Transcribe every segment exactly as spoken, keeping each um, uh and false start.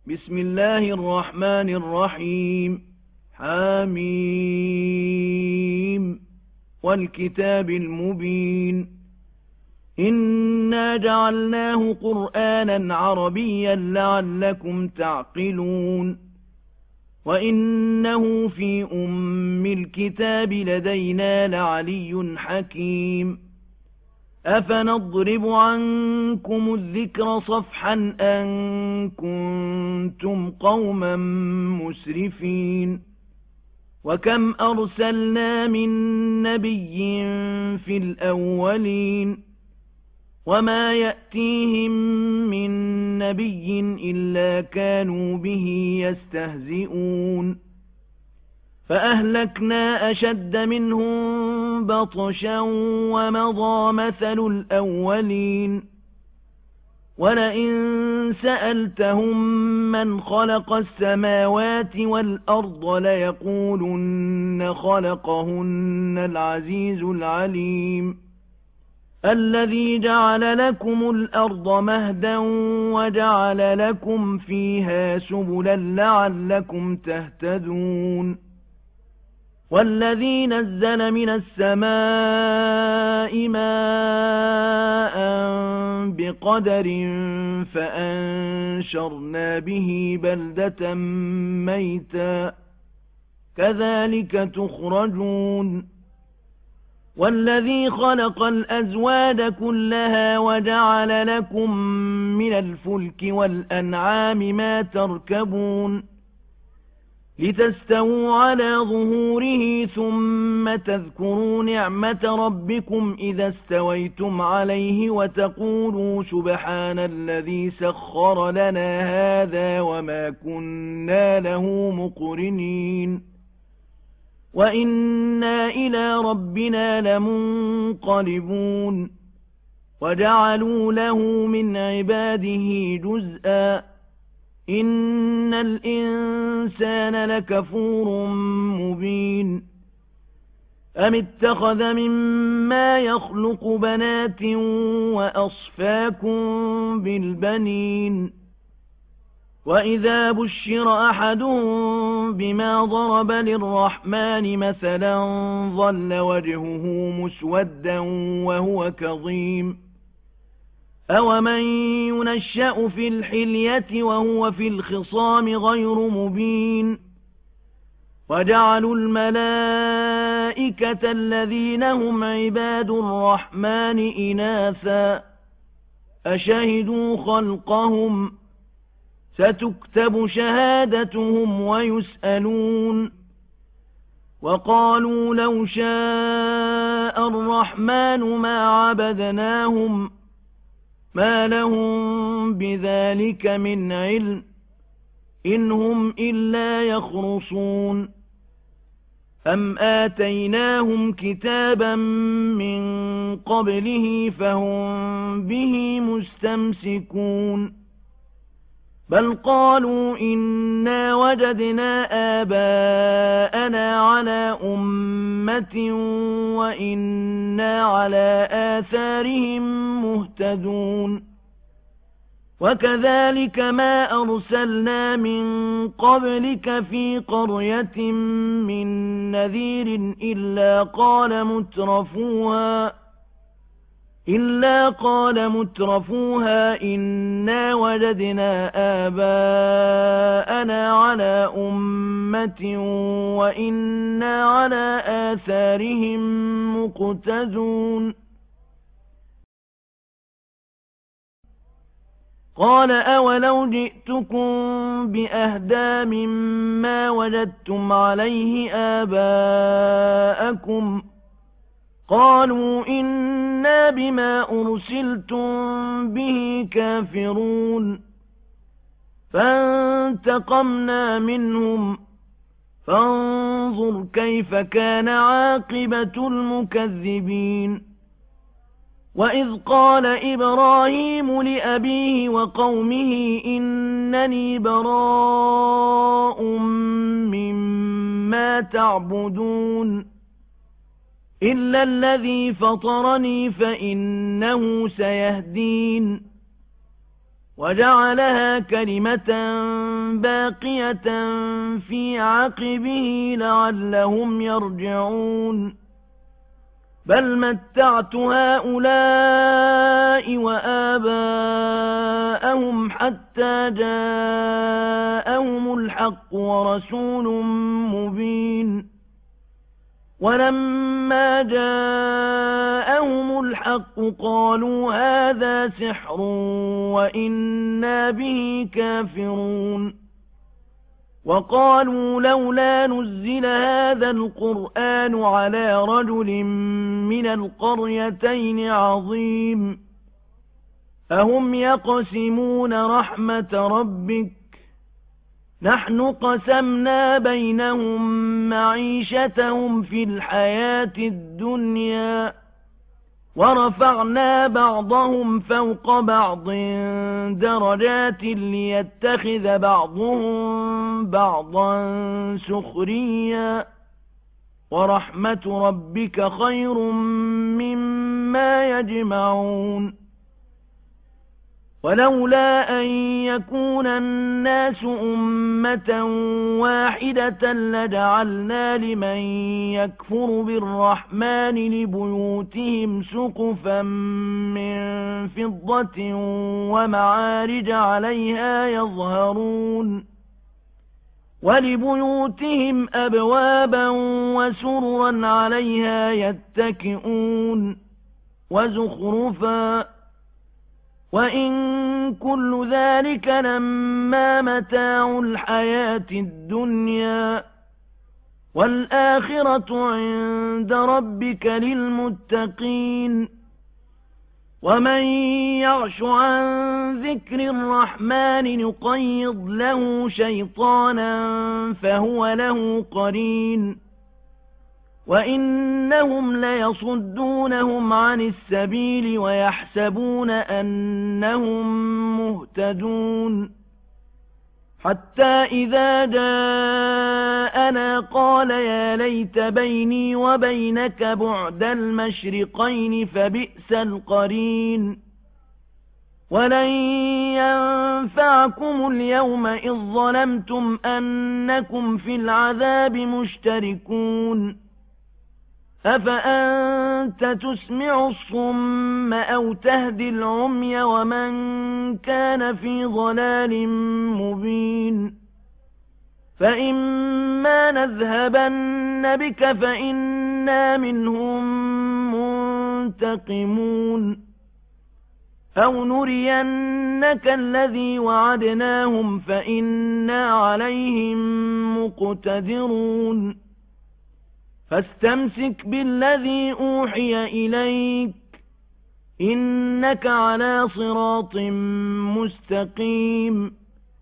بسم الله الرحمن الرحيم حميم والكتاب المبين إنا جعلناه قرآنا عربيا لعلكم تعقلون وإنه في أم الكتاب لدينا لعلي حكيم أفنضرب عنكم الذكر صفحا أن كنتم قوما مسرفين وكم أرسلنا من نبي في الأولين وما يأتيهم من نبي إلا كانوا به يستهزئون فأهلكنا أشد منهم بطشا ومضى مثل الأولين ولئن سألتهم من خلق السماوات والأرض ليقولن خلقهن العزيز العليم الذي جعل لكم الأرض مهدا وجعل لكم فيها سبلا لعلكم تهتدون والذي نزل من السماء ماء بقدر فأنشرنا به بلدة ميتا كذلك تخرجون والذي خلق الأزواج كلها وجعل لكم من الفلك والأنعام ما تركبون لتستووا على ظهوره ثم تذكروا نعمة ربكم إذا استويتم عليه وتقولوا سبحان الذي سخر لنا هذا وما كنا له مقرنين وإنا إلى ربنا لمنقلبون وجعلوا له من عباده جزءا إن الإنسان لكفور مبين أم اتخذ مما يخلق بنات وأصفاكم بالبنين وإذا بشر أحدهم بما ضرب للرحمن مثلا ظل وجهه مسودا وهو كظيم أومن ينشأ في الحلية وهو في الخصام غير مبين وجعلوا الملائكة الذين هم عباد الرحمن إناثا أشهدوا خلقهم ستكتب شهادتهم ويسألون وقالوا لو شاء الرحمن ما عبدناهم ما لهم بذلك من علم إن هم إلا يخرصون أم آتيناهم كتابا من قبله فهم به مستمسكون بل قالوا إنا وجدنا آباءنا على أمة وإنا على آثارهم مهتدون وكذلك ما أرسلنا من قبلك في قرية من نذير إلا قال مترفوها إلا قال مترفوها إنا وجدنا آباءنا على أمة وإنا على آثارهم مقتدون قال أولو جئتكم بأهدى مما وجدتم عليه آباءكم قالوا إنا بما أرسلتم به كافرون فانتقمنا منهم فانظر كيف كان عاقبة المكذبين وإذ قال إبراهيم لأبيه وقومه إنني براء مما تعبدون إلا الذي فطرني فإنه سيهدين وجعلها كلمة باقية في عقبه لعلهم يرجعون بل متعت هؤلاء وآباءهم حتى جاءهم الحق ورسول مبين ولما جاءهم الحق قالوا هذا سحر وإنا به كافرون وقالوا لولا نزل هذا القرآن على رجل من القريتين عظيم أهم يقسمون رحمة ربك نحن قسمنا بينهم معيشتهم في الحياة الدنيا ورفعنا بعضهم فوق بعض درجات ليتخذ بعضهم بعضا سخريا ورحمة ربك خير مما يجمعون ولولا أن يكون الناس أمة واحدة لجعلنا لمن يكفر بالرحمن لبيوتهم سقفا من فضة ومعارج عليها يظهرون ولبيوتهم أبوابا وسررا عليها يتكئون وزخرفا وإن كل ذلك لما متاع الحياة الدنيا والآخرة عند ربك للمتقين ومن يعش عن ذكر الرحمن نقيض له شيطانا فهو له قرين وإنهم ليصدونهم عن السبيل ويحسبون أنهم مهتدون حتى إذا جاءنا قال يا ليت بيني وبينك بعد المشرقين فبئس القرين ولن ينفعكم اليوم إذ ظلمتم أنكم في العذاب مشتركون أفأنت تسمع الصم أو تهدي العمي ومن كان في ضلال مبين فإما نذهبن بك فإنا منهم منتقمون أو نرينك الذي وعدناهم فإنا عليهم مقتدرون فاستمسك بالذي أوحي إليك إنك على صراط مستقيم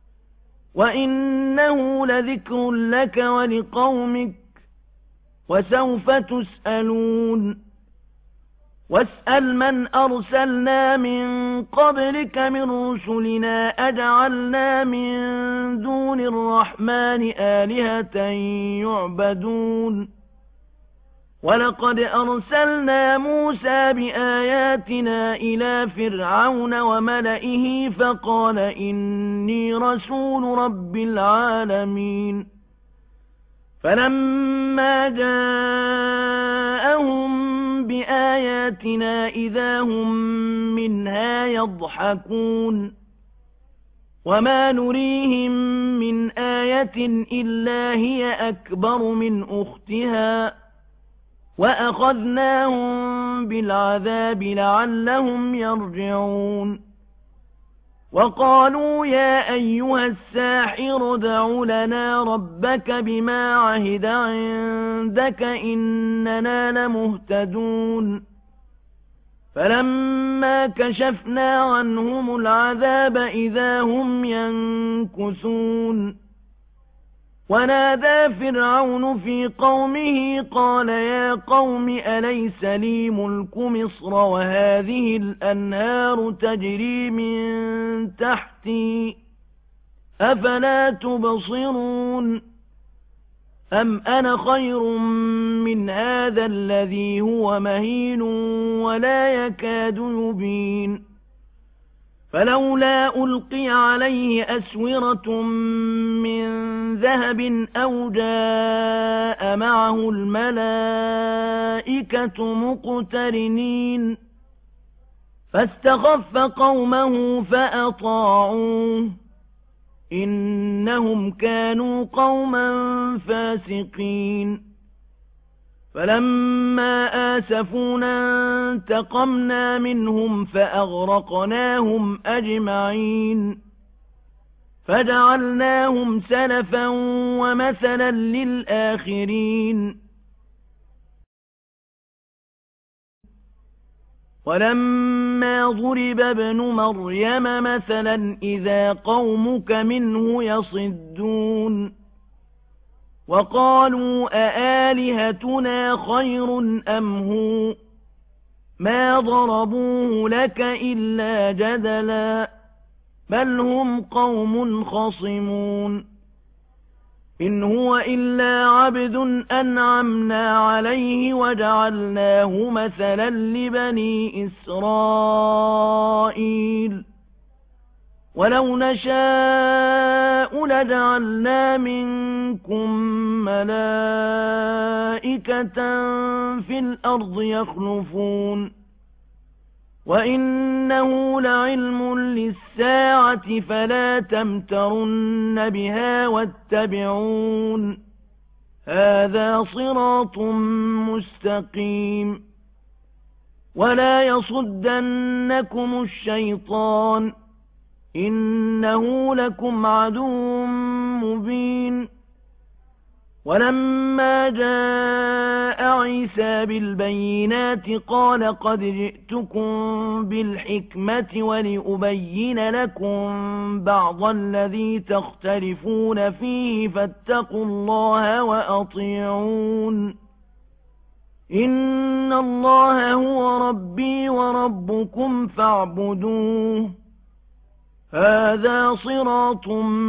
وإنه لذكر لك ولقومك وسوف تسألون واسأل من أرسلنا من قبلك من رسلنا أجعلنا من دون الرحمن آلهة يعبدون ولقد أرسلنا موسى بآياتنا إلى فرعون وملئه فقال إني رسول رب العالمين فلما جاءهم بآياتنا إذا هم منها يضحكون وما نريهم من آية إلا هي أكبر من أختها وأخذناهم بالعذاب لعلهم يرجعون وقالوا يا أيها الساحر ادع لنا ربك بما عهد عندك إننا لمهتدون فلما كشفنا عنهم العذاب إذا هم ينكثون ونادى فرعون في قومه قال يا قوم أليس لي ملك مصر وهذه الأنهار تجري من تحتي أفلا تبصرون أم أنا خير من هذا الذي هو مهين ولا يكاد يبين فلولا ألقي عليه أسورة من ذهب أو جاء معه الملائكة مقترنين فاستخف قومه فأطاعوه إنهم كانوا قوما فاسقين فلما آسفونا انتقمنا منهم فأغرقناهم أجمعين فجعلناهم سلفا ومثلا للآخرين ولما ضرب ابن مريم مثلا إذا قومك منه يصدون وقالوا أآلهتنا خير أم هو ما ضربوه لك إلا جدلا بل هم قوم خصمون إن هو إلا عبد أنعمنا عليه وجعلناه مثلا لبني إسرائيل ولو نشاء لجعلنا منكم ملائكة في الأرض يخلفون وإنه لعلم للساعة فلا تمترن بها واتبعون هذا صراط مستقيم ولا يصدنكم الشيطان إنه لكم عدو مبين ولما جاء عيسى بالبينات قال قد جئتكم بالحكمة ولأبين لكم بعض الذي تختلفون فيه فاتقوا الله وأطيعون إن الله هو ربي وربكم فاعبدوه هذا صراط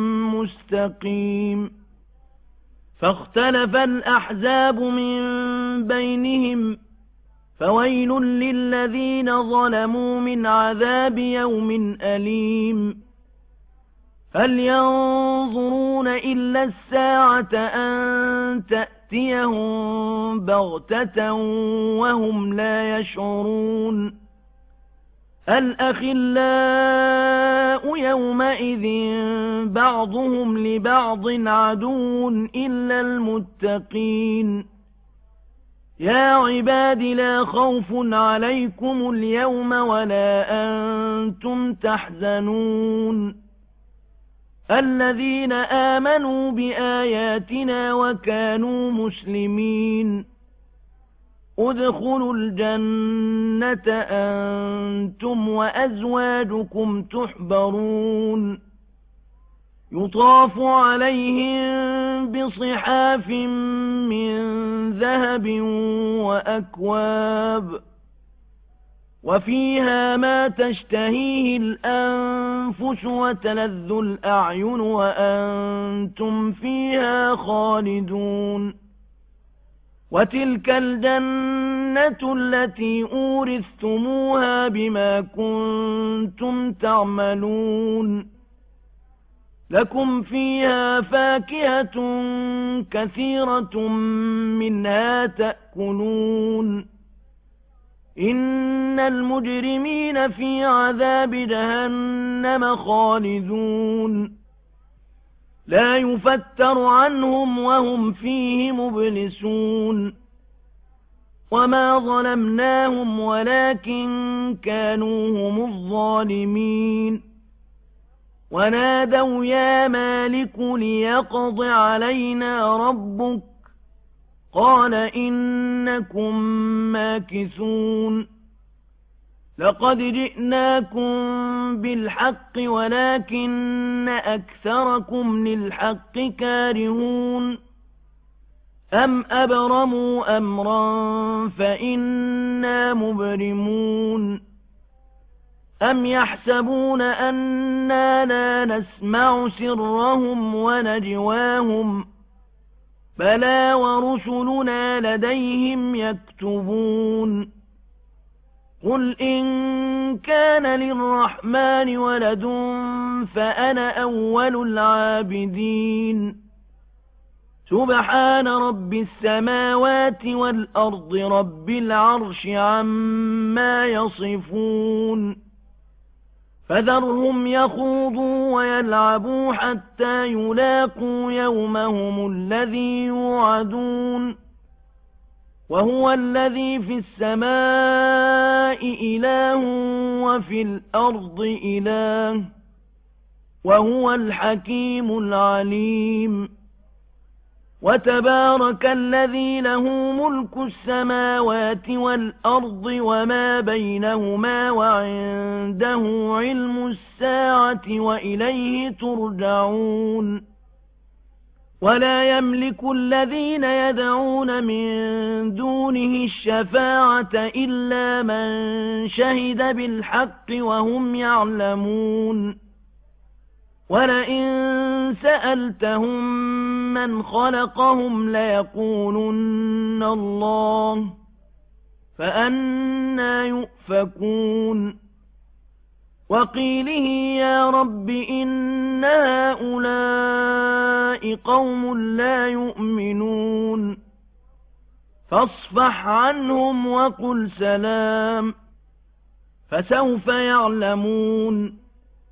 مستقيم فاختلف الأحزاب من بينهم فويل للذين ظلموا من عذاب يوم أليم هل ينظرون إلا الساعة أن تأتيهم بغتة وهم لا يشعرون الأخلاء يومئذ بعضهم لبعض عدو إلا المتقين يا عباد لا خوف عليكم اليوم ولا أنتم تحزنون الذين آمنوا بآياتنا وكانوا مسلمين ادخلوا الجنة أنتم وأزواجكم تحبرون يطاف عليهم بصحاف من ذهب وأكواب وفيها ما تشتهيه الأنفس وتلذ الأعين وأنتم فيها خالدون وتلك الجنة التي أورثتموها بما كنتم تعملون لكم فيها فاكهة كثيرة منها تأكلون إن المجرمين في عذاب جهنم خالدون لا يفتر عنهم وهم فيه مبلسون وما ظلمناهم ولكن كانوا هم الظالمين ونادوا يا مالك ليقض علينا ربك قال إنكم ماكثون لقد جئناكم بالحق ولكن أكثركم للحق كارهون أم أبرموا أمرا فإنا مبرمون أم يحسبون أنا لا نسمع سرهم ونجواهم بلى ورسلنا لديهم يكتبون قل إن كان للرحمن ولد فأنا أول العابدين سبحان رب السماوات والأرض رب العرش عما يصفون فذرهم يخوضوا ويلعبوا حتى يلاقوا يومهم الذي يوعدون وهو الذي في السماء إله وفي الأرض إله وهو الحكيم العليم وتبارك الذي له ملك السماوات والأرض وما بينهما وعنده علم الساعة وإليه ترجعون ولا يملك الذين يدعون من دونه الشفاعة إلا من شهد بالحق وهم يعلمون ولئن سألتهم من خلقهم ليقولن الله فأنى يؤفكون وقيله يا رب إن هؤلاء قوم لا يؤمنون فاصفح عنهم وقل سلام فسوف يعلمون